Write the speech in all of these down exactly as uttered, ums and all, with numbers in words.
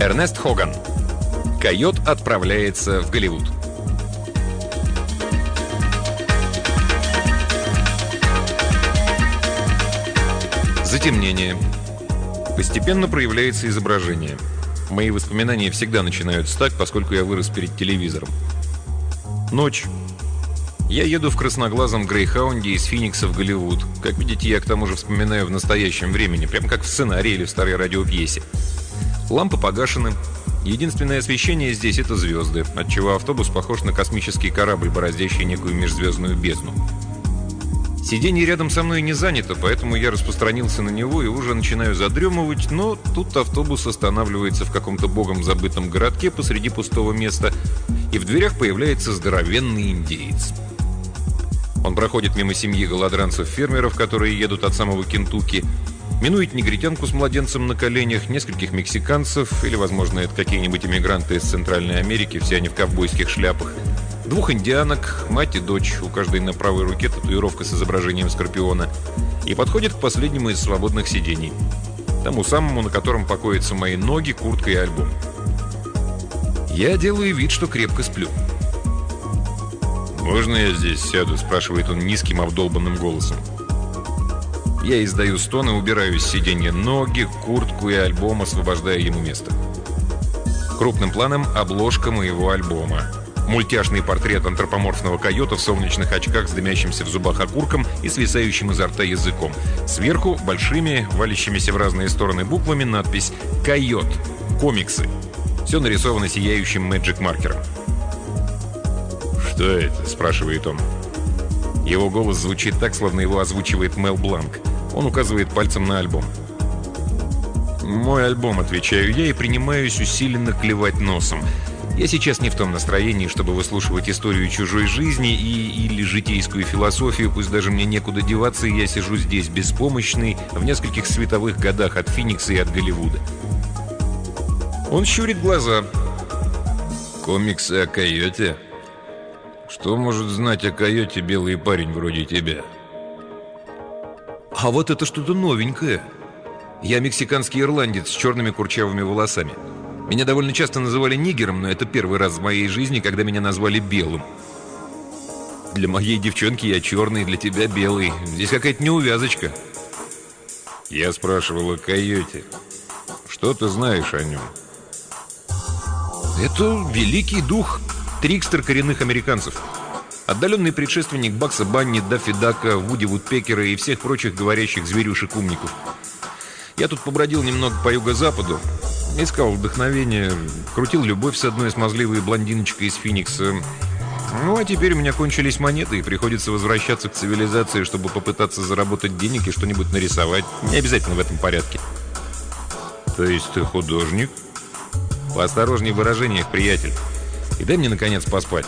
Эрнест Хоган. Койот отправляется в Голливуд. Затемнение. Постепенно проявляется изображение. Мои воспоминания всегда начинаются так, поскольку я вырос перед телевизором. Ночь. Я еду в красноглазом грейхаунде из Финикса в Голливуд. Как видите, я к тому же вспоминаю в настоящем времени, прямо как в сценарии или в старой радиопьесе. Лампы погашены. Единственное освещение здесь — это звезды, отчего автобус похож на космический корабль, бороздящий некую межзвездную бездну. Сиденье рядом со мной не занято, поэтому я распространился на него и уже начинаю задремывать, но тут автобус останавливается в каком-то богом забытом городке посреди пустого места, и в дверях появляется здоровенный индеец. Он проходит мимо семьи голодранцев-фермеров, которые едут от самого Кентукки, минует негритянку с младенцем на коленях, нескольких мексиканцев, или, возможно, это какие-нибудь иммигранты из Центральной Америки, все они в ковбойских шляпах, двух индианок, мать и дочь, у каждой на правой руке татуировка с изображением скорпиона, и подходит к последнему из свободных сидений, тому самому, на котором покоятся мои ноги, куртка и альбом. Я делаю вид, что крепко сплю. «Можно я здесь сяду?» – спрашивает он низким, обдолбанным голосом. Я издаю стон и убираю с сиденья ноги, куртку и альбом, освобождая ему место. Крупным планом обложка моего альбома. Мультяшный портрет антропоморфного койота в солнечных очках с дымящимся в зубах окурком и свисающим изо рта языком. Сверху большими, валящимися в разные стороны буквами надпись «Койот. Комиксы». Все нарисовано сияющим мэджик-маркером. «Что это?» – спрашивает он. Его голос звучит так, словно его озвучивает Мел Бланк. Он указывает пальцем на альбом. «Мой альбом», – отвечаю я и принимаюсь усиленно клевать носом. Я сейчас не в том настроении, чтобы выслушивать историю чужой жизни и, или житейскую философию, пусть даже мне некуда деваться, и я сижу здесь, беспомощный, в нескольких световых годах от Финикса и от Голливуда. Он щурит глаза. «Комиксы о койоте? Что может знать о койоте белый парень вроде тебя?» «А вот это что-то новенькое. Я мексиканский ирландец с черными курчавыми волосами. Меня довольно часто называли нигером, но это первый раз в моей жизни, когда меня назвали белым. Для моей девчонки я черный, для тебя белый. Здесь какая-то неувязочка». «Я спрашивал о койоте. Что ты знаешь о нем?» «Это великий дух, трикстер коренных американцев. Отдаленный предшественник Бакса Банни, Даффи Дака, Вуди Вудпекера и всех прочих говорящих зверюшек-умников. Я тут побродил немного по юго-западу, искал вдохновение, крутил любовь с одной смазливой блондиночкой из Финикса. Ну, а теперь у меня кончились монеты, и приходится возвращаться к цивилизации, чтобы попытаться заработать денег и что-нибудь нарисовать. Не обязательно в этом порядке». «То есть ты художник?» «Поосторожней в выражениях, приятель. И дай мне, наконец, поспать».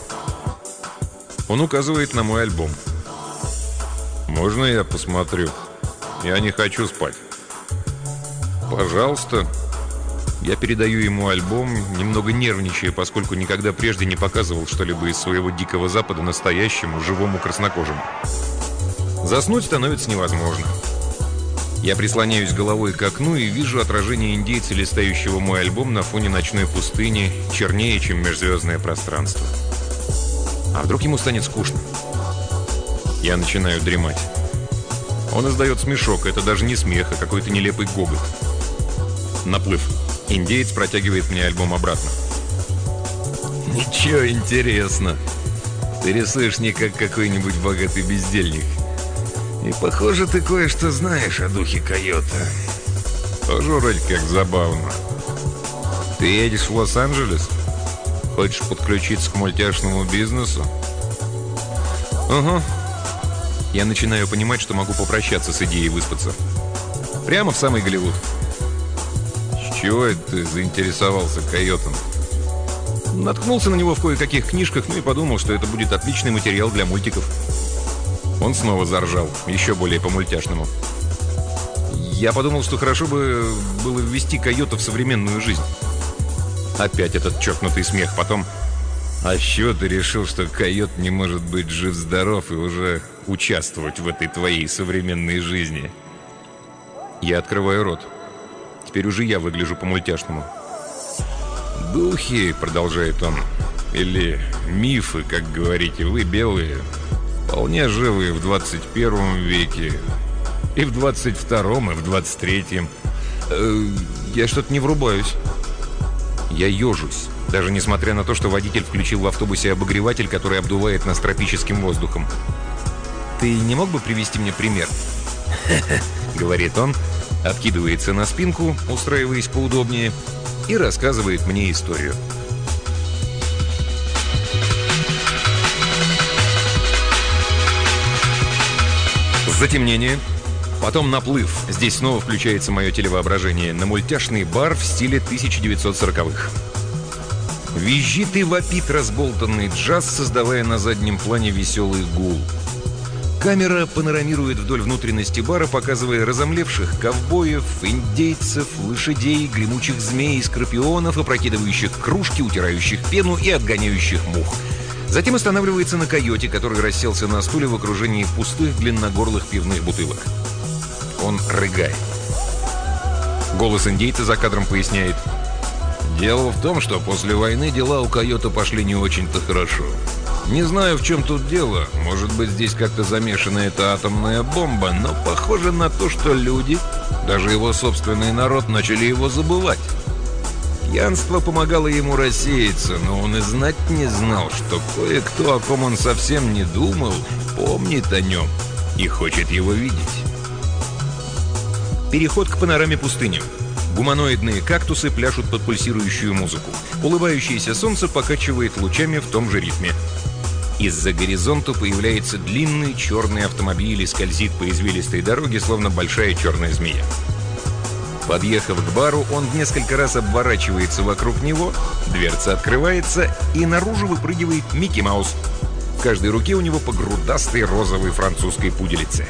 Он указывает на мой альбом. «Можно я посмотрю? Я не хочу спать». «Пожалуйста». Я передаю ему альбом, немного нервничая, поскольку никогда прежде не показывал что-либо из своего Дикого Запада настоящему, живому краснокожему. Заснуть становится невозможно. Я прислоняюсь головой к окну и вижу отражение индейца, листающего мой альбом на фоне ночной пустыни, чернее, чем межзвездное пространство. А вдруг ему станет скучно? Я начинаю дремать. Он издает смешок, это даже не смех, а какой-то нелепый гогот. Наплыв. Индеец протягивает мне альбом обратно. «Ничего, интересно. Ты рисуешь не как какой-нибудь богатый бездельник. И, похоже, ты кое-что знаешь о духе койота. Тоже вроде как забавно. Ты едешь в Лос-Анджелес? Хочешь подключиться к мультяшному бизнесу?» «Угу». Я начинаю понимать, что могу попрощаться с идеей выспаться. Прямо в самый Голливуд. «С чего это ты заинтересовался койотом?» Наткнулся на него в кое-каких книжках, ну и подумал, что это будет отличный материал для мультиков. Он снова заржал, еще более по-мультяшному. Я подумал, что хорошо бы было ввести койота в современную жизнь. Опять этот чокнутый смех. Потом: «А с чего ты решил, что койот не может быть жив-здоров и уже участвовать в этой твоей современной жизни?» Я открываю рот. Теперь уже я выгляжу по-мультяшному. «Духи», — продолжает он, — «или мифы, как говорите вы, белые, вполне живые в двадцать первом веке, и в двадцать втором, и в двадцать третьем. Э, я что-то не врубаюсь». Я ежусь, даже несмотря на то, что водитель включил в автобусе обогреватель, который обдувает нас тропическим воздухом. «Ты не мог бы привести мне пример?» говорит он, откидывается на спинку, устраиваясь поудобнее, и рассказывает мне историю. Затемнение, потом наплыв. Здесь снова включается мое телевоображение на мультяшный бар в стиле тысяча девятьсот сороковых. Визжит и вопит разболтанный джаз, создавая на заднем плане веселый гул. Камера панорамирует вдоль внутренности бара, показывая разомлевших ковбоев, индейцев, лошадей, гремучих змей и скорпионов, опрокидывающих кружки, утирающих пену и отгоняющих мух. Затем останавливается на койоте, который расселся на стуле в окружении пустых длинногорлых пивных бутылок. Он рыгает. Голос индейца за кадром поясняет: «Дело в том, что после войны дела у койота пошли не очень-то хорошо. Не знаю, в чем тут дело. Может быть, здесь как-то замешана эта атомная бомба, но похоже на то, что люди, даже его собственный народ, начали его забывать. Пьянство помогало ему рассеяться, но он и знать не знал, что кое-кто, о ком он совсем не думал, помнит о нем и хочет его видеть». Переход к панораме пустыни. Гуманоидные кактусы пляшут под пульсирующую музыку. Улыбающееся солнце покачивает лучами в том же ритме. Из-за горизонта появляется длинный черный автомобиль и скользит по извилистой дороге, словно большая черная змея. Подъехав к бару, он в несколько раз обворачивается вокруг него, дверца открывается, и наружу выпрыгивает Микки Маус. В каждой руке у него по грудастой розовой французской пуделице.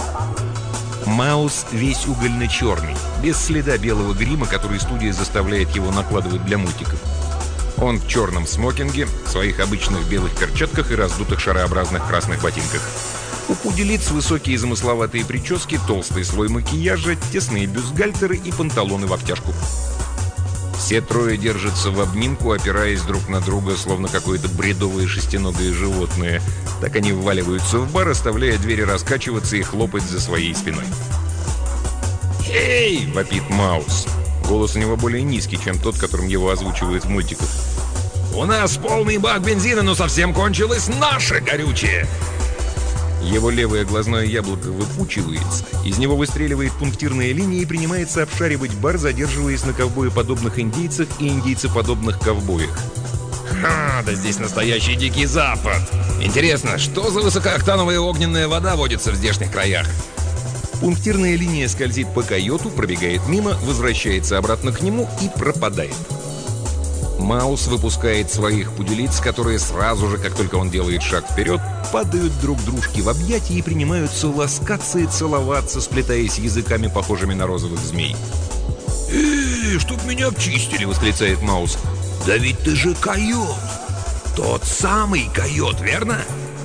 Маус весь угольно-черный, без следа белого грима, который студия заставляет его накладывать для мультиков. Он в черном смокинге, в своих обычных белых перчатках и раздутых шарообразных красных ботинках. У пуделиц высокие замысловатые прически, толстый слой макияжа, тесные бюстгальтеры и панталоны в обтяжку. Все трое держатся в обнимку, опираясь друг на друга, словно какое-то бредовое шестиногое животное. Так они вваливаются в бар, оставляя двери раскачиваться и хлопать за своей спиной. «Эй!» — вопит Маус. Голос у него более низкий, чем тот, которым его озвучивают в мультиках. «У нас полный бак бензина, но совсем кончилось наше горючее!» Его левое глазное яблоко выпучивается, из него выстреливает пунктирная линия и принимается обшаривать бар, задерживаясь на ковбоеподобных индейцах и индейцеподобных ковбоях. «Ха, да здесь настоящий дикий запад! Интересно, что за высокооктановая огненная вода водится в здешних краях?» Пунктирная линия скользит по койоту, пробегает мимо, возвращается обратно к нему и пропадает. Маус выпускает своих пуделиц, которые сразу же, как только он делает шаг вперед, падают друг дружке в объятия и принимаются ласкаться и целоваться, сплетаясь языками, похожими на розовых змей. «Эй, чтоб меня обчистили!» — восклицает Маус. «Да ведь ты же койот! Тот самый койот, верно?»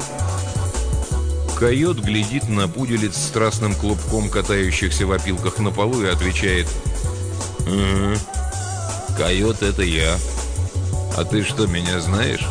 Койот глядит на пуделиц с страстным клубком, катающихся в опилках на полу, и отвечает: «Угу, койот — это я. А ты что, меня знаешь?»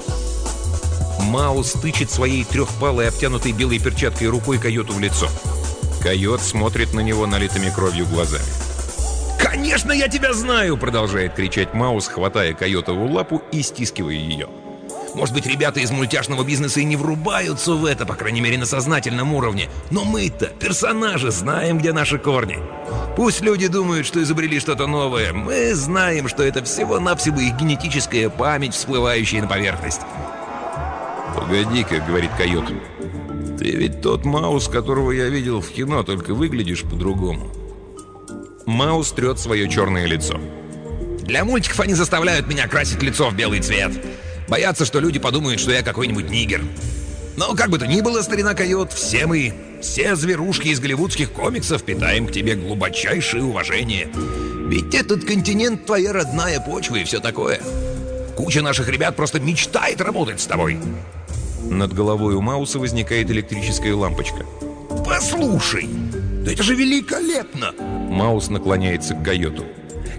Маус тычет своей трехпалой, обтянутой белой перчаткой рукой койоту в лицо. Койот смотрит на него налитыми кровью глазами. «Конечно, я тебя знаю!» — продолжает кричать Маус, хватая койотову лапу и стискивая ее. «Может быть, ребята из мультяшного бизнеса и не врубаются в это, по крайней мере, на сознательном уровне. Но мы-то, персонажи, знаем, где наши корни. Пусть люди думают, что изобрели что-то новое. Мы знаем, что это всего-навсего их генетическая память, всплывающая на поверхность». «Погоди-ка», — говорит койот, — «ты ведь тот Маус, которого я видел в кино, только выглядишь по-другому». Маус трет свое черное лицо. «Для мультиков они заставляют меня красить лицо в белый цвет. Боятся, что люди подумают, что я какой-нибудь нигер. Но как бы то ни было, старина койот, все мы, все зверушки из голливудских комиксов питаем к тебе глубочайшее уважение. Ведь этот континент — твоя родная почва и все такое. Куча наших ребят просто мечтает работать с тобой». Над головой у Мауса возникает электрическая лампочка. «Послушай, да это же великолепно!» Маус наклоняется к койоту.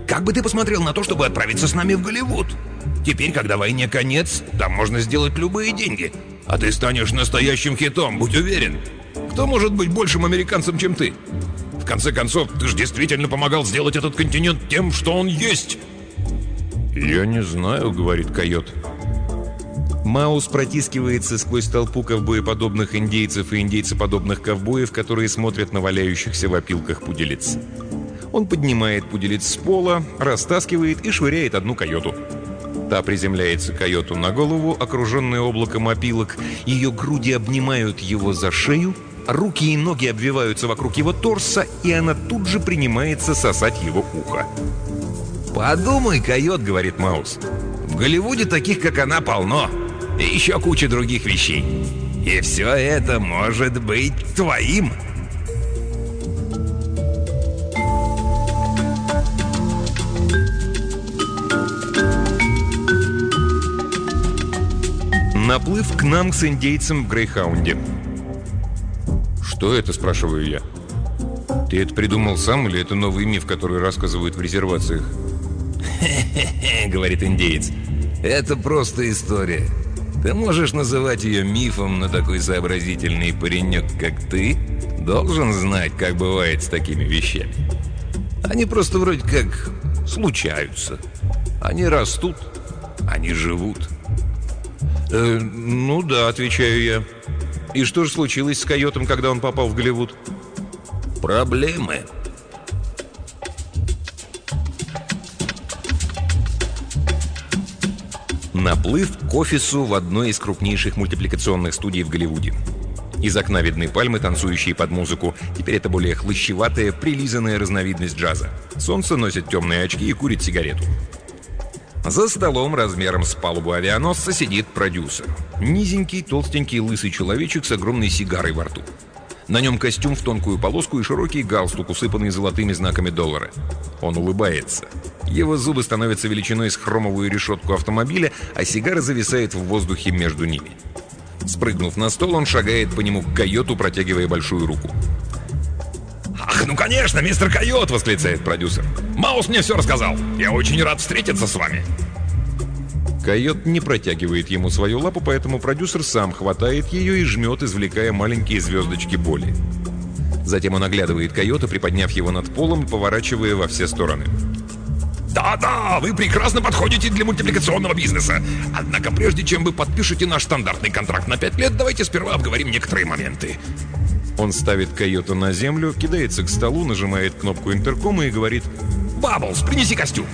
Как бы ты посмотрел на то, чтобы отправиться с нами в Голливуд? Теперь, когда войне конец, там можно сделать любые деньги. А ты станешь настоящим хитом, будь уверен. Кто может быть большим американцем, чем ты? В конце концов, ты же действительно помогал сделать этот континент тем, что он есть. «Я не знаю», — говорит койот. Маус протискивается сквозь толпу ковбоеподобных индейцев и индейцеподобных ковбоев, которые смотрят на валяющихся в опилках пуделиц. Он поднимает пуделиц с пола, растаскивает и швыряет одну койоту. Та приземляется койоту на голову, окруженная облаком опилок. Ее груди обнимают его за шею, руки и ноги обвиваются вокруг его торса, и она тут же принимается сосать его ухо. «Подумай, койот», — говорит Маус. «В Голливуде таких, как она, полно. И еще куча других вещей. И все это может быть твоим». Наплыв к нам с индейцем в Грейхаунде. «Что это?» — спрашиваю я. «Ты это придумал сам или это новый миф, который рассказывают в резервациях?» «Хе-хе-хе», — говорит индеец. «Это просто история. Ты можешь называть ее мифом, но такой сообразительный паренек, как ты, должен знать, как бывает с такими вещами. Они просто вроде как случаются. Они растут, они живут». Э, «Ну да», — отвечаю я. «И что же случилось с койотом, когда он попал в Голливуд?» «Проблемы». Наплыв к офису в одной из крупнейших мультипликационных студий в Голливуде. Из окна видны пальмы, танцующие под музыку. Теперь это более хлыщеватая, прилизанная разновидность джаза. Солнце носит темные очки и курит сигарету. За столом размером с палубу авианосца сидит продюсер. Низенький, толстенький, лысый человечек с огромной сигарой во рту. На нем костюм в тонкую полоску и широкий галстук, усыпанный золотыми знаками доллара. Он улыбается. Его зубы становятся величиной с хромовую решетку автомобиля, а сигара зависает в воздухе между ними. Спрыгнув на стол, он шагает по нему к койоту, протягивая большую руку. «Ах, ну конечно, мистер Койот!» — восклицает продюсер. «Маус мне все рассказал. Я очень рад встретиться с вами». Койот не протягивает ему свою лапу, поэтому продюсер сам хватает ее и жмет, извлекая маленькие звездочки боли. Затем он оглядывает койота, приподняв его над полом и поворачивая во все стороны. «Да-да, вы прекрасно подходите для мультипликационного бизнеса. Однако прежде чем вы подпишете наш стандартный контракт на пять лет, давайте сперва обговорим некоторые моменты». Он ставит койота на землю, кидается к столу, нажимает кнопку интеркома и говорит: «Бабблс, принеси костюм!»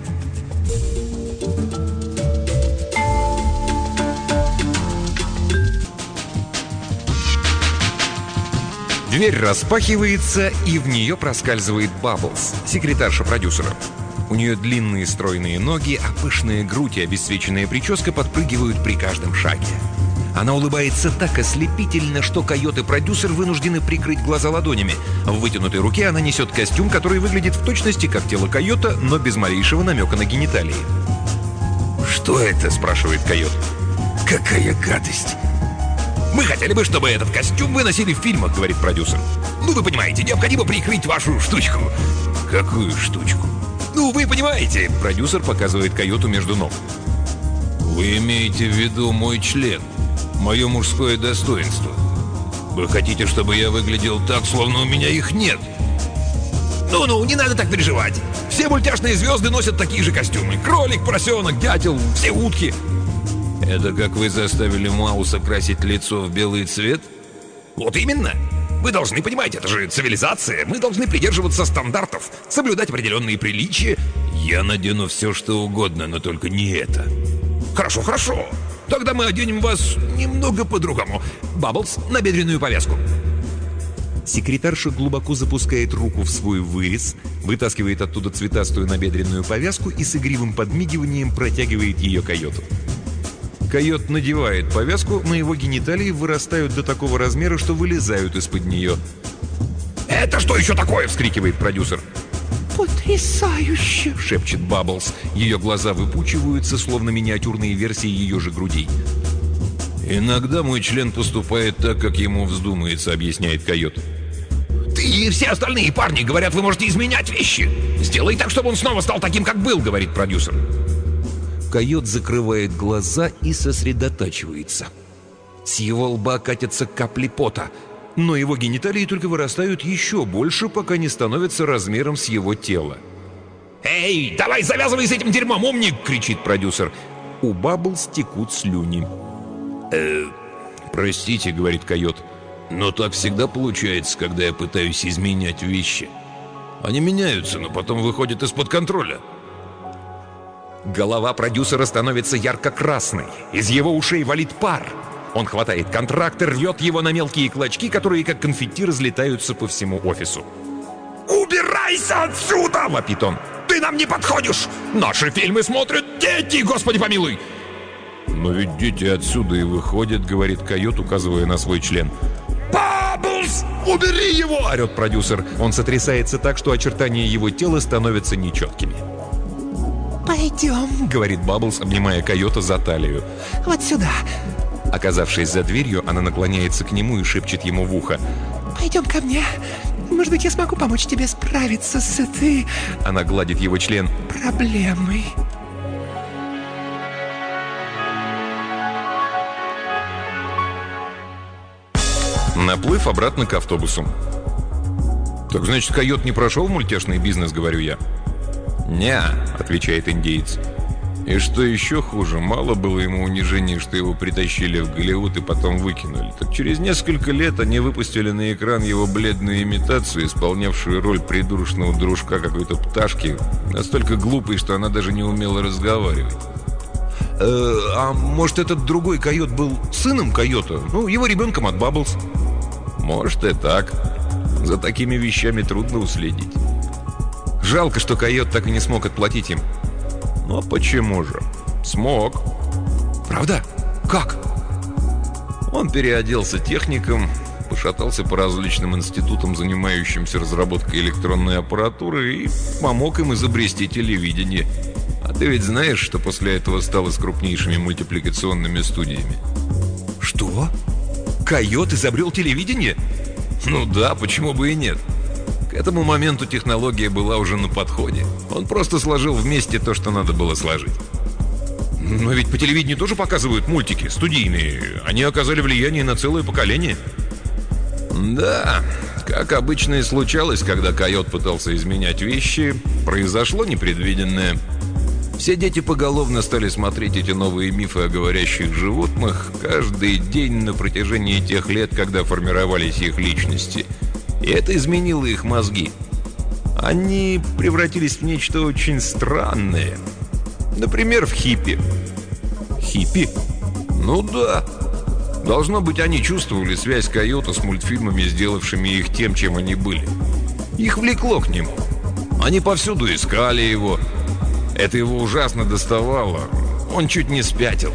Дверь распахивается, и в нее проскальзывает Бабблс, секретарша продюсера. У нее длинные стройные ноги, а пышная грудь и обесцвеченная прическа подпрыгивают при каждом шаге. Она улыбается так ослепительно, что койот и продюсер вынуждены прикрыть глаза ладонями. В вытянутой руке она несет костюм, который выглядит в точности как тело койота, но без малейшего намека на гениталии. «Что это?» — спрашивает койот. «Какая гадость!» «Мы хотели бы, чтобы этот костюм вы носили в фильмах», — говорит продюсер. «Ну, вы понимаете, необходимо прикрыть вашу штучку». «Какую штучку?» «Ну, вы понимаете», — продюсер показывает койоту между ног. «Вы имеете в виду мой член, мое мужское достоинство? Вы хотите, чтобы я выглядел так, словно у меня их нет?» «Ну-ну, не надо так переживать. Все мультяшные звезды носят такие же костюмы. Кролик, поросенок, дятел, все утки». «Это как вы заставили Мауса красить лицо в белый цвет?» «Вот именно. Вы должны понимать, это же цивилизация. Мы должны придерживаться стандартов, соблюдать определенные приличия». «Я надену все, что угодно, но только не это». «Хорошо, хорошо. Тогда мы оденем вас немного по-другому. Бабблс, набедренную повязку». Секретарша глубоко запускает руку в свой вырез, вытаскивает оттуда цветастую набедренную повязку и с игривым подмигиванием протягивает ее койоту. Койот надевает повязку, но его гениталии вырастают до такого размера, что вылезают из-под нее. «Это что еще такое?» — вскрикивает продюсер. «Потрясающе!» — шепчет Бабблс. Ее глаза выпучиваются, словно миниатюрные версии ее же грудей. «Иногда мой член поступает так, как ему вздумается», — объясняет койот. «Ты и все остальные парни говорят, вы можете изменять вещи. Сделай так, чтобы он снова стал таким, как был, говорит продюсер. Койот закрывает глаза и сосредотачивается. С его лба катятся капли пота, но его гениталии только вырастают еще больше, пока не становятся размером с его тело. «Эй, давай завязывай с этим дерьмом, умник!» — кричит продюсер. У Бабблс текут слюни. «Э, простите», — говорит койот, — «но так всегда получается, когда я пытаюсь изменять вещи. Они меняются, но потом выходят из-под контроля». Голова продюсера становится ярко-красной. Из его ушей валит пар. Он хватает контрактор, рвет его на мелкие клочки, которые как конфетти разлетаются по всему офису. «Убирайся отсюда!» — вопит он. «Ты нам не подходишь! Наши фильмы смотрят дети, господи помилуй!» «Но ведь дети отсюда и выходят», — говорит койот, указывая на свой член. «Бабблс, убери его!» — орет продюсер. Он сотрясается так, что очертания его тела становятся нечеткими. «Пойдем», — говорит Бабблс, обнимая койота за талию. «Вот сюда». Оказавшись за дверью, она наклоняется к нему и шепчет ему в ухо. «Пойдем ко мне. Может быть, я смогу помочь тебе справиться с этой...» Она гладит его член. «Проблемой». Наплыв обратно к автобусу. «Так значит, койот не прошел в мультяшный бизнес», — говорю я. «Не», — отвечает индеец. И что еще хуже, мало было ему унижения, что его притащили в Голливуд и потом выкинули. Так через несколько лет они выпустили на экран его бледную имитацию, исполнявшую роль придурочного дружка какой-то пташки, настолько глупой, что она даже не умела разговаривать. Э, а может, этот другой койот был сыном койота? Ну, его ребенком от Бабблс? Может и так. За такими вещами трудно уследить. Жалко, что койот так и не смог отплатить им. Но почему же? Смог. Правда? Как? Он переоделся техником, пошатался по различным институтам, занимающимся разработкой электронной аппаратуры, и помог им изобрести телевидение. А ты ведь знаешь, что после этого стало с крупнейшими мультипликационными студиями? Что? Койот изобрел телевидение? Ну да, почему бы и нет? К этому моменту технология была уже на подходе. Он просто сложил вместе то, что надо было сложить. Но ведь по телевидению тоже показывают мультики, студийные. Они оказали влияние на целое поколение. Да, как обычно и случалось, когда койот пытался изменять вещи, произошло непредвиденное. Все дети поголовно стали смотреть эти новые мифы о говорящих животных каждый день на протяжении тех лет, когда формировались их личности. И это изменило их мозги. Они превратились в нечто очень странное. Например, в хиппи. Хиппи? Ну да. Должно быть, они чувствовали связь койота с мультфильмами, сделавшими их тем, чем они были. Их влекло к нему. Они повсюду искали его. Это его ужасно доставало. Он чуть не спятил.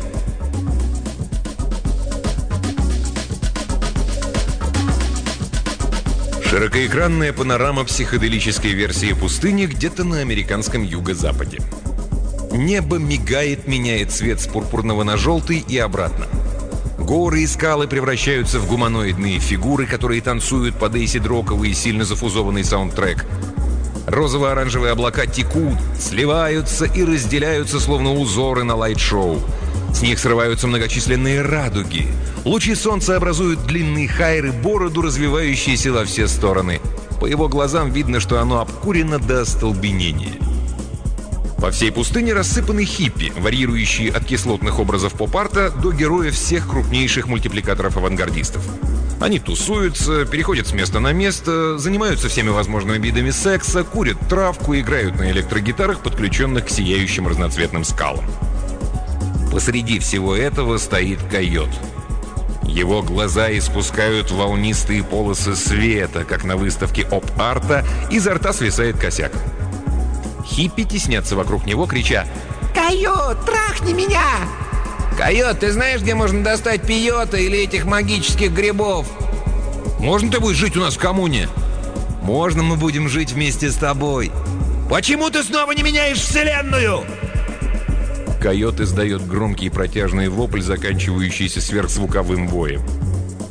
Широкоэкранная панорама психоделической версии пустыни где-то на американском юго-западе. Небо мигает, меняет цвет с пурпурного на желтый и обратно. Горы и скалы превращаются в гуманоидные фигуры, которые танцуют под эйсид-роковый и сильно зафузованный саундтрек. Розово-оранжевые облака текут, сливаются и разделяются, словно узоры на лайт-шоу. С них срываются многочисленные радуги. Лучи солнца образуют длинный хайр и бороду, развивающиеся во все стороны. По его глазам видно, что оно обкурено до остолбенения. По всей пустыне рассыпаны хиппи, варьирующие от кислотных образов поп-арта до героев всех крупнейших мультипликаторов-авангардистов. Они тусуются, переходят с места на место, занимаются всеми возможными видами секса, курят травку, играют на электрогитарах, подключенных к сияющим разноцветным скалам. Посреди всего этого стоит койот. Его глаза испускают волнистые полосы света, как на выставке оп-арта, изо рта свисает косяк. Хиппи теснятся вокруг него, крича: «Койот, трахни меня!» «Койот, ты знаешь, где можно достать пиота или этих магических грибов?» «Можно ты будешь жить у нас в коммуне?» «Можно мы будем жить вместе с тобой?» «Почему ты снова не меняешь вселенную?» Койот издает громкий протяжный вопль, заканчивающийся сверхзвуковым воем.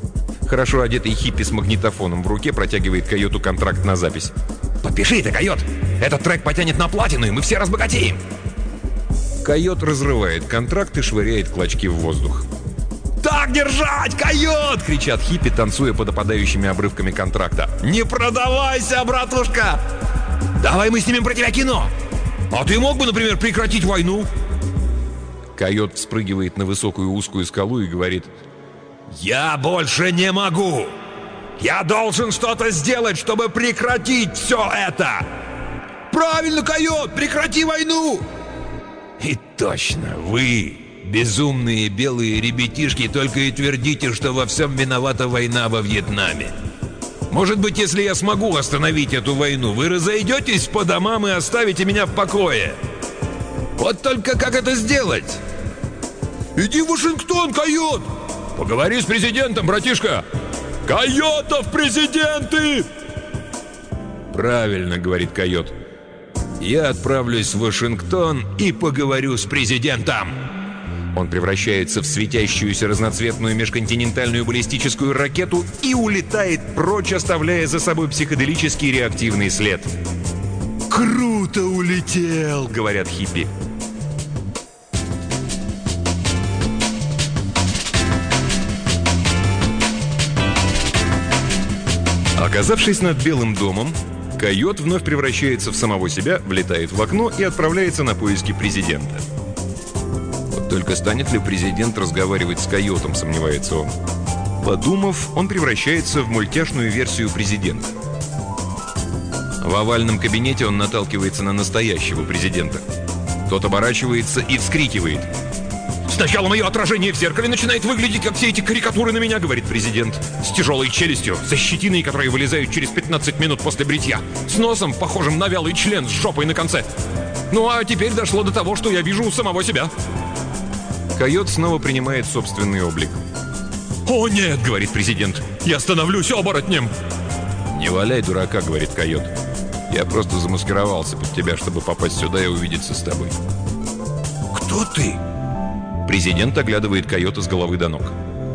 Хорошо одетый хиппи с магнитофоном в руке протягивает койоту контракт на запись. «Подпиши ты, койот! Этот трек потянет на платину, и мы все разбогатеем!» Койот разрывает контракт и швыряет клочки в воздух. «Так держать, койот!» — кричат хиппи, танцуя под опадающими обрывками контракта. «Не продавайся, братушка! Давай мы снимем про тебя кино! А ты мог бы, например, прекратить войну?» Койот спрыгивает на высокую узкую скалу и говорит: «Я больше не могу! Я должен что-то сделать, чтобы прекратить все это!» «Правильно, койот! Прекрати войну!» «И точно, вы, безумные белые ребятишки, только и твердите, что во всем виновата война во Вьетнаме. Может быть, если я смогу остановить эту войну, вы разойдетесь по домам и оставите меня в покое? Вот только как это сделать?» «Иди в Вашингтон, койот! Поговори с президентом, братишка! Койотов президенты!» «Правильно, — говорит койот. Я отправлюсь в Вашингтон и поговорю с президентом». Он превращается в светящуюся разноцветную межконтинентальную баллистическую ракету и улетает прочь, оставляя за собой психоделический реактивный след. «Круто улетел!» — говорят хиппи. Оказавшись над Белым домом, койот вновь превращается в самого себя, влетает в окно и отправляется на поиски президента. Вот только станет ли президент разговаривать с койотом, сомневается он. Подумав, он превращается в мультяшную версию президента. В овальном кабинете он наталкивается на настоящего президента. Тот оборачивается и вскрикивает. «Сначала мое отражение в зеркале начинает выглядеть, как все эти карикатуры на меня», — говорит президент. «С тяжелой челюстью, со щетиной, которые вылезают через пятнадцать минут после бритья, с носом, похожим на вялый член с жопой на конце. Ну а теперь дошло до того, что я вижу у самого себя». Койот снова принимает собственный облик. «О нет», — говорит президент, — «я становлюсь оборотнем». «Не валяй дурака», — говорит койот. «Я просто замаскировался под тебя, чтобы попасть сюда и увидеться с тобой». «Кто ты?» Президент оглядывает койота с головы до ног.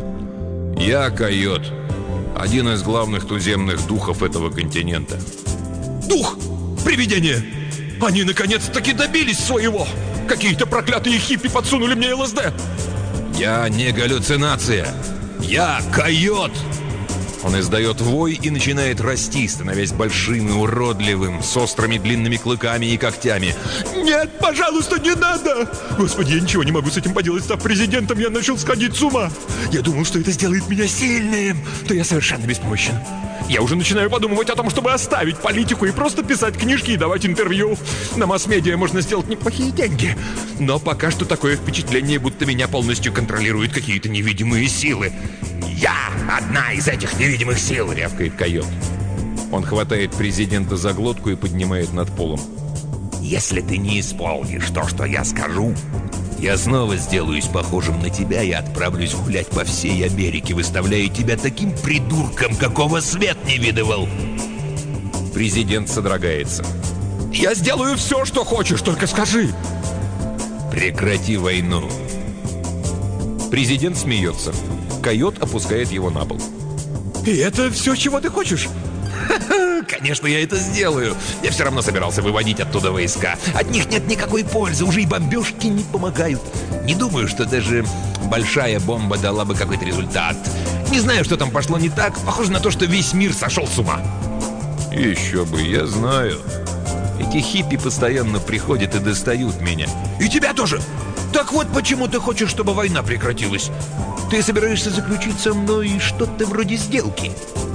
«Я койот. Один из главных туземных духов этого континента». «Дух! Привидение! Они наконец-таки добились своего! Какие-то проклятые хиппи подсунули мне ЛСД!» «Я не галлюцинация! Я койот!» Он издает вой и начинает расти, становясь большим и уродливым, с острыми длинными клыками и когтями. «Нет, пожалуйста, не надо! Господи, я ничего не могу с этим поделать, став президентом, я начал сходить с ума! Я думал, что это сделает меня сильным, но я совершенно беспомощен. Я уже начинаю подумывать о том, чтобы оставить политику и просто писать книжки и давать интервью. На масс-медиа можно сделать неплохие деньги. Но пока что такое впечатление, будто меня полностью контролируют какие-то невидимые силы. Я одна из этих невидимых сил», — рявкает койот. Он хватает президента за глотку и поднимает над полом. «Если ты не исполнишь то, что я скажу, я снова сделаюсь похожим на тебя и отправлюсь гулять по всей Америке, выставляя тебя таким придурком, какого свет не видывал». Президент содрогается. «Я сделаю все, что хочешь, только скажи». «Прекрати войну». Президент смеется. Койот опускает его на пол. «И это все, чего ты хочешь?» «Конечно, я это сделаю. Я все равно собирался выводить оттуда войска. От них нет никакой пользы, уже и бомбежки не помогают. Не думаю, что даже большая бомба дала бы какой-то результат. Не знаю, что там пошло не так. Похоже на то, что весь мир сошел с ума». «Еще бы, я знаю. Эти хиппи постоянно приходят и достают меня». «И тебя тоже? Так вот почему ты хочешь, чтобы война прекратилась? Ты собираешься заключить со мной что-то вроде сделки?»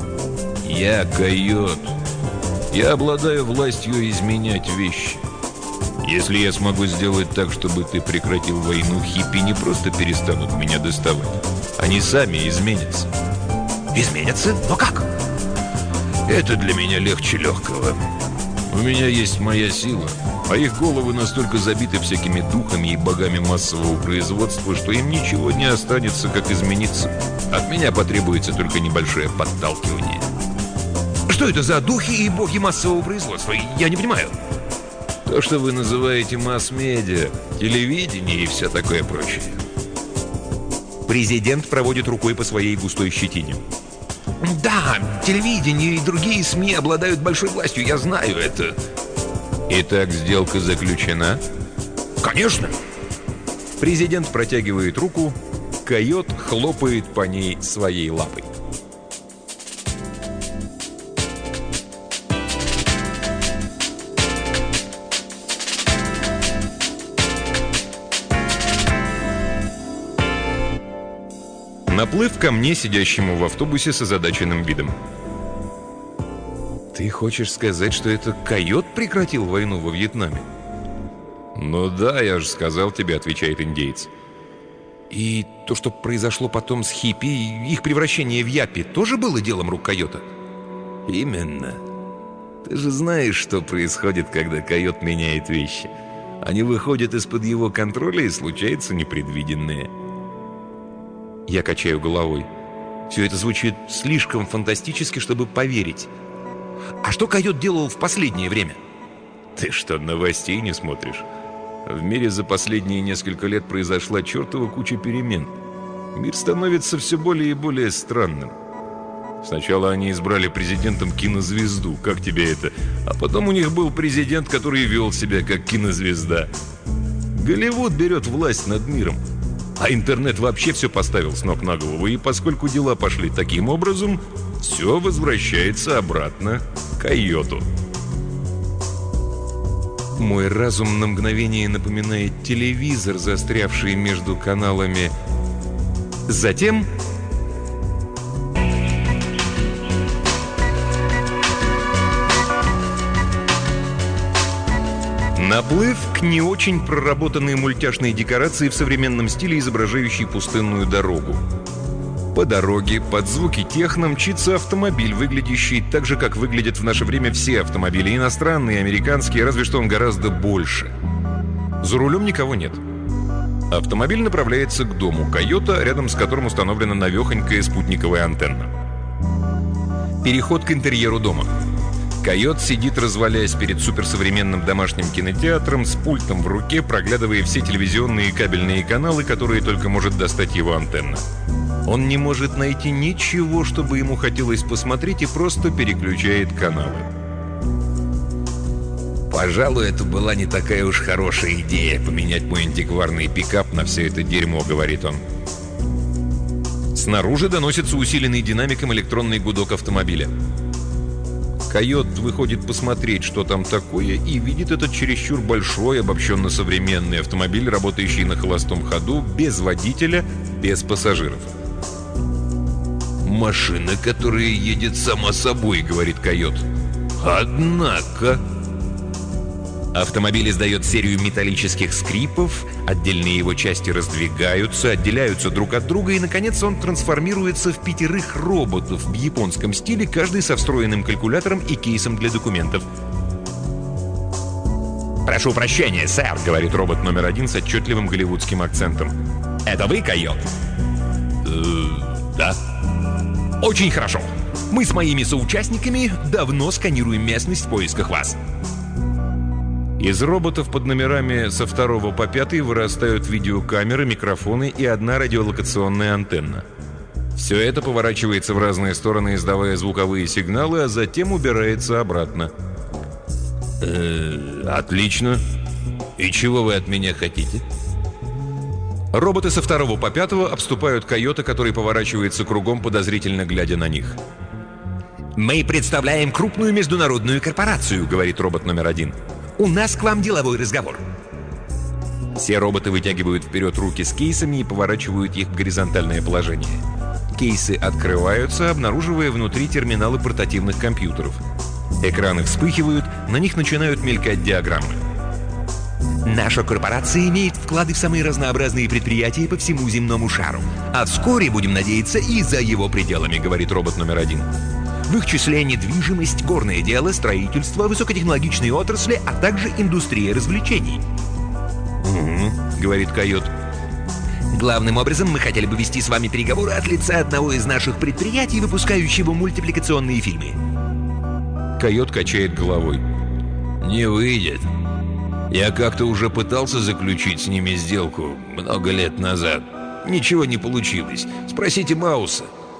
«Я койот. Я обладаю властью изменять вещи. Если я смогу сделать так, чтобы ты прекратил войну, хиппи не просто перестанут меня доставать. Они сами изменятся». «Изменятся? Но как?» «Это для меня легче легкого. У меня есть моя сила, а их головы настолько забиты всякими духами и богами массового производства, что им ничего не останется, как измениться. От меня потребуется только небольшое подталкивание». «Что это за духи и боги массового производства? Я не понимаю». «То, что вы называете масс-медиа, телевидение и все такое прочее». Президент проводит рукой по своей густой щетине. Да, телевидение и другие СМИ обладают большой властью, я знаю это. Итак, сделка заключена? Конечно. Президент протягивает руку, койот хлопает по ней своей лапой. Наплыв ко мне, сидящему в автобусе с озадаченным видом. Ты хочешь сказать, что это койот прекратил войну во Вьетнаме? «Ну да, я же сказал тебе», — отвечает индеец. И то, что произошло потом с хиппи, их превращение в япи, тоже было делом рук койота? Именно. Ты же знаешь, что происходит, когда койот меняет вещи. Они выходят из-под его контроля, и случается непредвиденное. Я качаю головой. Все это звучит слишком фантастически, чтобы поверить. А что койот делал в последнее время? Ты что, новостей не смотришь? В мире за последние несколько лет произошла чертова куча перемен. Мир становится все более и более странным. Сначала они избрали президентом кинозвезду, как тебе это? А потом у них был президент, который вел себя как кинозвезда. Голливуд берет власть над миром. А интернет вообще все поставил с ног на голову. И поскольку дела пошли таким образом, все возвращается обратно к койоту. Мой разум на мгновение напоминает телевизор, застрявший между каналами. Затем... Наплыв к не очень проработанной мультяшной декорации в современном стиле, изображающей пустынную дорогу. По дороге, под звуки техно, мчится автомобиль, выглядящий так же, как выглядят в наше время все автомобили, иностранные, американские, разве что он гораздо больше. За рулем никого нет. Автомобиль направляется к дому койота, рядом с которым установлена навехонькая спутниковая антенна. Переход к интерьеру дома. Койот сидит, развалясь перед суперсовременным домашним кинотеатром с пультом в руке, проглядывая все телевизионные и кабельные каналы, которые только может достать его антенна. Он не может найти ничего, чтобы ему хотелось посмотреть, и просто переключает каналы. «Пожалуй, это была не такая уж хорошая идея — поменять мой антикварный пикап на все это дерьмо», — говорит он. Снаружи доносится усиленный динамиком электронный гудок автомобиля. Койот выходит посмотреть, что там такое, и видит этот чересчур большой, обобщенно современный автомобиль, работающий на холостом ходу, без водителя, без пассажиров. «Машина, которая едет сама собой», — говорит койот. «Однако...» Автомобиль издает серию металлических скрипов, отдельные его части раздвигаются, отделяются друг от друга, и, наконец, он трансформируется в пятерых роботов в японском стиле, каждый со встроенным калькулятором и кейсом для документов. «Прошу прощения, сэр», — говорит робот номер один с отчетливым голливудским акцентом. «Это вы, койот?» «Э, да». «Очень хорошо. Мы с моими соучастниками давно сканируем местность в поисках вас». Из роботов под номерами со второго по пятый вырастают видеокамеры, микрофоны и одна радиолокационная антенна. Все это поворачивается в разные стороны, издавая звуковые сигналы, а затем убирается обратно. Э, отлично. И чего вы от меня хотите? Роботы со второго по пятого обступают койота, который поворачивается кругом, подозрительно глядя на них. «Мы представляем крупную международную корпорацию», — говорит робот номер один. «У нас к вам деловой разговор». Все роботы вытягивают вперед руки с кейсами и поворачивают их в горизонтальное положение. Кейсы открываются, обнаруживая внутри терминалы портативных компьютеров. Экраны вспыхивают, на них начинают мелькать диаграммы. «Наша корпорация имеет вклады в самые разнообразные предприятия по всему земному шару. А вскоре, будем надеяться, и за его пределами», — говорит робот номер один. В их числе недвижимость, горное дело, строительство, высокотехнологичные отрасли, а также индустрия развлечений. «Угу», — говорит койот. Главным образом, мы хотели бы вести с вами переговоры от лица одного из наших предприятий, выпускающего мультипликационные фильмы. Койот качает головой. «Не выйдет. Я как-то уже пытался заключить с ними сделку много лет назад. Ничего не получилось. Спросите Мауса».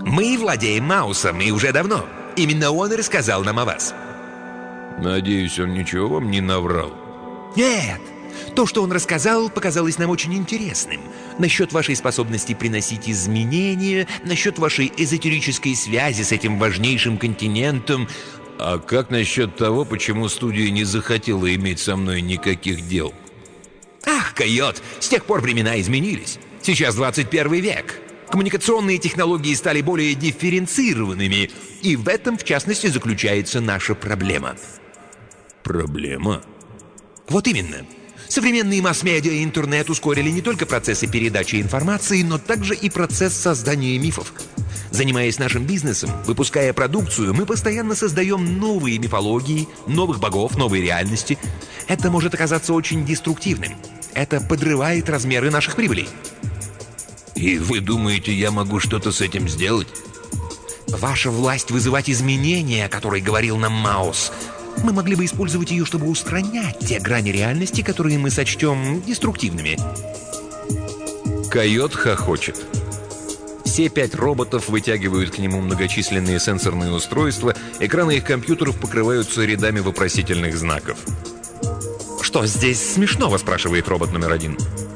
Мы владеем Маусом, и уже давно. Именно он и рассказал нам о вас. Надеюсь, он ничего вам не наврал? Нет. То, что он рассказал, показалось нам очень интересным. Насчет вашей способности приносить изменения, насчет вашей эзотерической связи с этим важнейшим континентом. А как насчет того, почему студия не захотела иметь со мной никаких дел? Ах, койот, с тех пор времена изменились. Сейчас двадцать первый век. Коммуникационные технологии стали более дифференцированными. И в этом, в частности, заключается наша проблема. Проблема? Вот именно. Современные масс-медиа и интернет ускорили не только процессы передачи информации, но также и процесс создания мифов. Занимаясь нашим бизнесом, выпуская продукцию, мы постоянно создаем новые мифологии, новых богов, новые реальности. Это может оказаться очень деструктивным. Это подрывает размеры наших прибылей. И вы думаете, я могу что-то с этим сделать? Ваша власть вызывать изменения, о которой говорил нам Маус. Мы могли бы использовать ее, чтобы устранять те грани реальности, которые мы сочтем деструктивными. Койот хохочет. Все пять роботов вытягивают к нему многочисленные сенсорные устройства, экраны их компьютеров покрываются рядами вопросительных знаков. «Что здесь смешного?» – спрашивает робот номер один.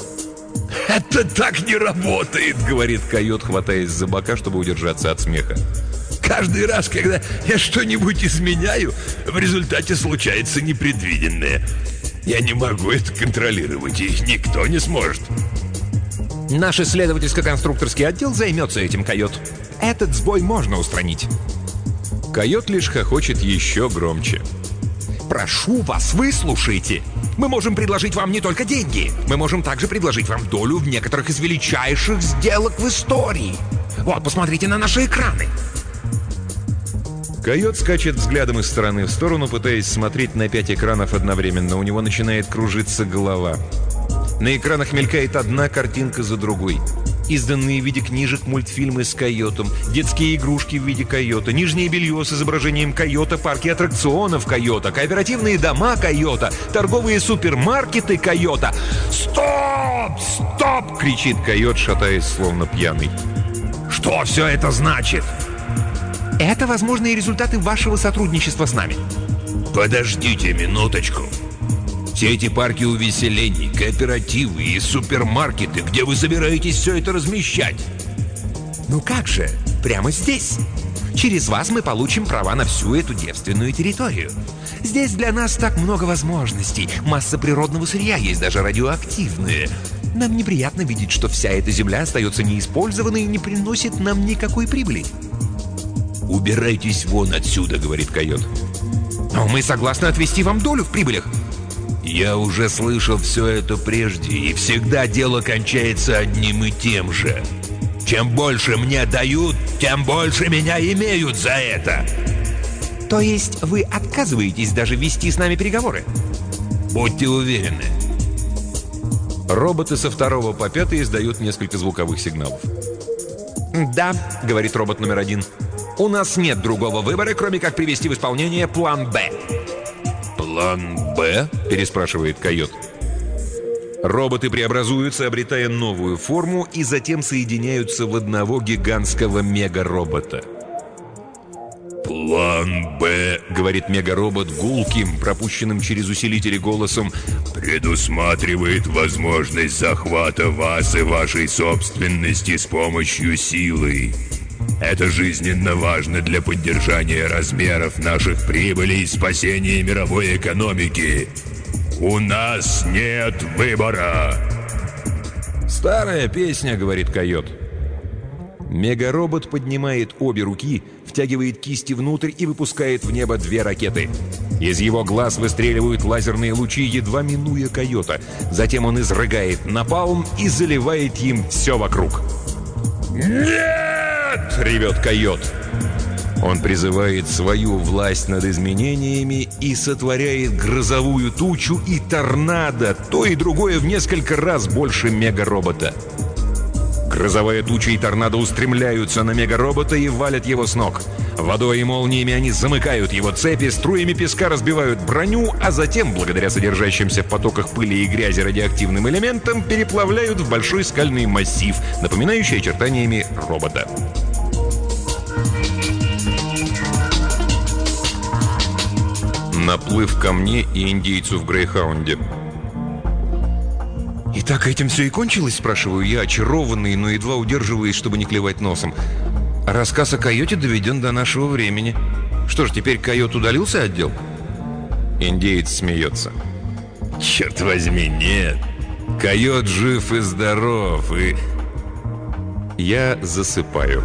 «Это так не работает!» — говорит койот, хватаясь за бока, чтобы удержаться от смеха. «Каждый раз, когда я что-нибудь изменяю, в результате случается непредвиденное. Я не могу это контролировать, и никто не сможет». Наш исследовательско-конструкторский отдел займется этим, койот. Этот сбой можно устранить. Койот лишь хохочет еще громче. Прошу вас, выслушайте. Мы можем предложить вам не только деньги. Мы можем также предложить вам долю в некоторых из величайших сделок в истории. Вот, посмотрите на наши экраны. Койот скачет взглядом из стороны в сторону, пытаясь смотреть на пять экранов одновременно. У него начинает кружиться голова. На экранах мелькает одна картинка за другой. Изданные в виде книжек мультфильмы с койотом, детские игрушки в виде койота, нижнее белье с изображением койота, парки аттракционов койота, кооперативные дома койота, торговые супермаркеты койота. «Стоп! Стоп!» — кричит койот, шатаясь, словно пьяный. «Что все это значит?» Это возможные результаты вашего сотрудничества с нами. Подождите минуточку. Все эти парки увеселений, кооперативы и супермаркеты, где вы собираетесь все это размещать? Ну как же, прямо здесь. Через вас мы получим права на всю эту девственную территорию. Здесь для нас так много возможностей. Масса природного сырья, есть даже радиоактивные. Нам неприятно видеть, что вся эта земля остается неиспользованной и не приносит нам никакой прибыли. «Убирайтесь вон отсюда», — говорит койот. Но мы согласны отвести вам долю в прибылях. Я уже слышал все это прежде, и всегда дело кончается одним и тем же. Чем больше мне дают, тем больше меня имеют за это. То есть вы отказываетесь даже вести с нами переговоры? Будьте уверены. Роботы со второго по пятый издают несколько звуковых сигналов. «Да», — говорит робот номер один, — «у нас нет другого выбора, кроме как привести в исполнение план «Б». «План Б?» — переспрашивает койот. Роботы преобразуются, обретая новую форму, и затем соединяются в одного гигантского мегаробота. «План Б», — говорит мегаробот гулким, пропущенным через усилители голосом, «предусматривает возможность захвата вас и вашей собственности с помощью силы. Это жизненно важно для поддержания размеров наших прибылей и спасения мировой экономики. У нас нет выбора». «Старая песня», — говорит койот. Мегаробот поднимает обе руки, втягивает кисти внутрь и выпускает в небо две ракеты. Из его глаз выстреливают лазерные лучи, едва минуя койота. Затем он изрыгает напалм и заливает им все вокруг. «Нет!» — ревет койот. Он призывает свою власть над изменениями и сотворяет грозовую тучу и торнадо, то и другое в несколько раз больше мегаробота. Грозовая туча и торнадо устремляются на мегаробота и валят его с ног. Водой и молниями они замыкают его цепи, струями песка разбивают броню, а затем, благодаря содержащимся в потоках пыли и грязи радиоактивным элементам, переплавляют в большой скальный массив, напоминающий очертаниями робота. Наплыв ко мне и индейцу в Грейхаунде. «И так этим все и кончилось?» – спрашиваю я, очарованный, но едва удерживаясь, чтобы не клевать носом. А рассказ о койоте доведен до нашего времени. Что ж, теперь койот удалился отдел? Индеец смеется. Черт возьми, нет. Койот жив и здоров, и... Я засыпаю.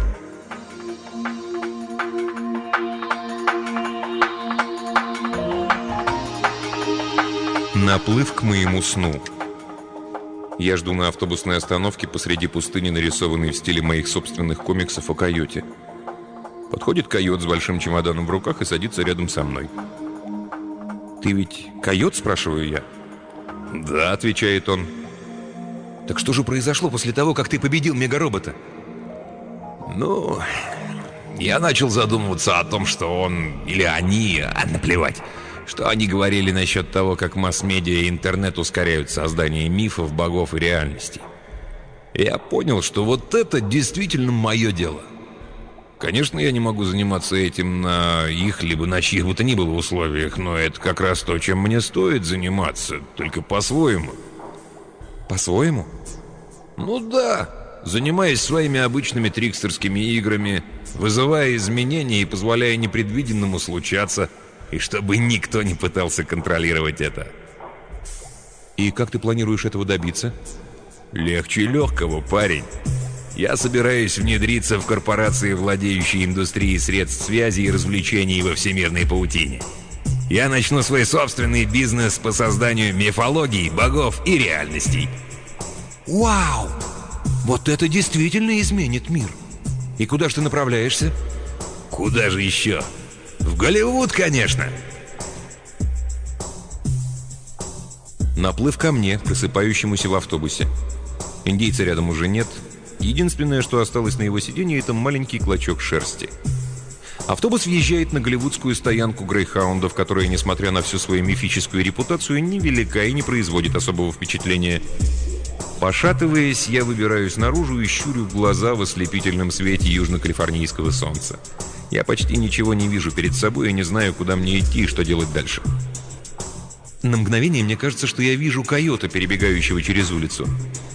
Наплыв к моему сну. Я жду на автобусной остановке посреди пустыни, нарисованной в стиле моих собственных комиксов о койоте. Подходит койот с большим чемоданом в руках и садится рядом со мной. «Ты ведь койот?» – спрашиваю я. «Да», – отвечает он. «Так что же произошло после того, как ты победил мегаробота?» «Ну, я начал задумываться о том, что он или они, а наплевать, что они говорили насчет того, как масс-медиа и интернет ускоряют создание мифов, богов и реальностей. Я понял, что вот это действительно мое дело. Конечно, я не могу заниматься этим на их, либо на чьих бы то ни было условиях, но это как раз то, чем мне стоит заниматься, только по-своему». «По-своему?» «Ну да, занимаясь своими обычными трикстерскими играми, вызывая изменения и позволяя непредвиденному случаться, и чтобы никто не пытался контролировать это». «И как ты планируешь этого добиться?» «Легче легкого, парень. Я собираюсь внедриться в корпорации, владеющие индустрией средств связи и развлечений во всемирной паутине. Я начну свой собственный бизнес по созданию мифологии, богов и реальностей». «Вау! Вот это действительно изменит мир! И куда ж ты направляешься?» «Куда же еще? В Голливуд, конечно!» Наплыв ко мне, просыпающемуся в автобусе. Индейца рядом уже нет. Единственное, что осталось на его сиденье, это маленький клочок шерсти. Автобус въезжает на голливудскую стоянку Грейхаундов, которая, несмотря на всю свою мифическую репутацию, невелика и не производит особого впечатления. Пошатываясь, я выбираюсь наружу и щурю глаза в ослепительном свете южно-калифорнийского солнца. Я почти ничего не вижу перед собой и не знаю, куда мне идти и что делать дальше. На мгновение мне кажется, что я вижу койота, перебегающего через улицу.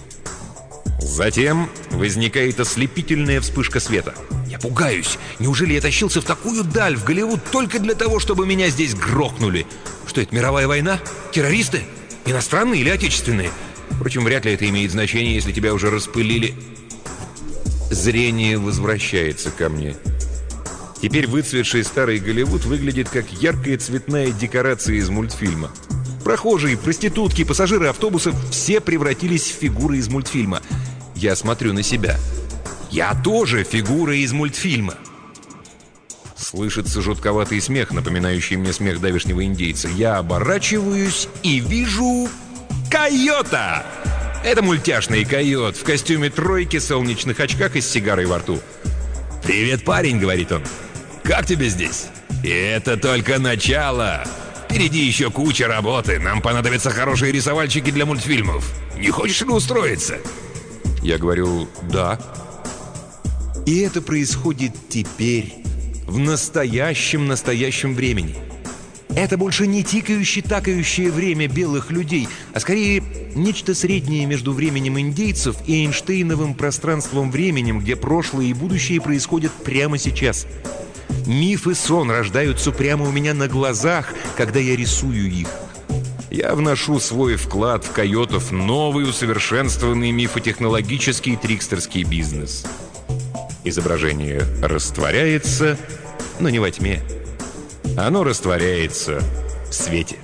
Затем возникает ослепительная вспышка света. Я пугаюсь. Неужели я тащился в такую даль, в Голливуд, только для того, чтобы меня здесь грохнули? Что это, мировая война? Террористы? Иностранные или отечественные? Впрочем, вряд ли это имеет значение, если тебя уже распылили. Зрение возвращается ко мне. Теперь выцветший старый Голливуд выглядит как яркая цветная декорация из мультфильма. Прохожие, проститутки, пассажиры автобусов — все превратились в фигуры из мультфильма. Я смотрю на себя. Я тоже фигура из мультфильма. Слышится жутковатый смех, напоминающий мне смех давешнего индейца. Я оборачиваюсь и вижу койота! Это мультяшный койот в костюме тройки, солнечных очках и с сигарой во рту. «Привет, парень», — говорит он. «Как тебе здесь?» «И это только начало. Впереди еще куча работы. Нам понадобятся хорошие рисовальщики для мультфильмов. Не хочешь ли устроиться?» Я говорю «да». И это происходит теперь, в настоящем-настоящем времени. Это больше не тикающее-такающее время белых людей, а скорее нечто среднее между временем индейцев и Эйнштейновым пространством-временем, где прошлое и будущее происходят прямо сейчас. Миф и сон рождаются прямо у меня на глазах, когда я рисую их. Я вношу свой вклад в койотов новый усовершенствованный мифотехнологический трикстерский бизнес. Изображение растворяется, но не во тьме. Оно растворяется в свете.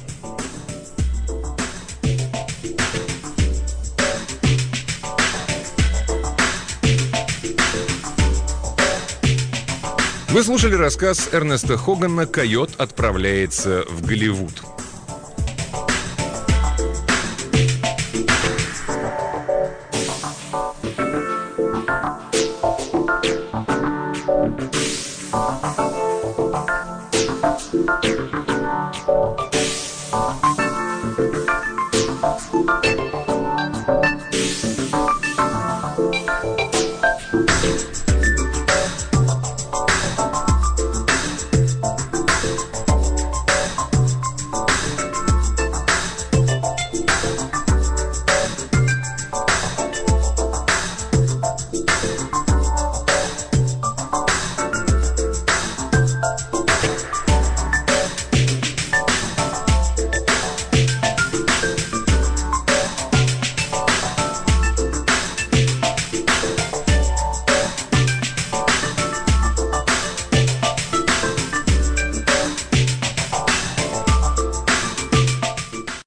Вы слушали рассказ Эрнеста Хогана «Койот отправляется в Голливуд». Thank you.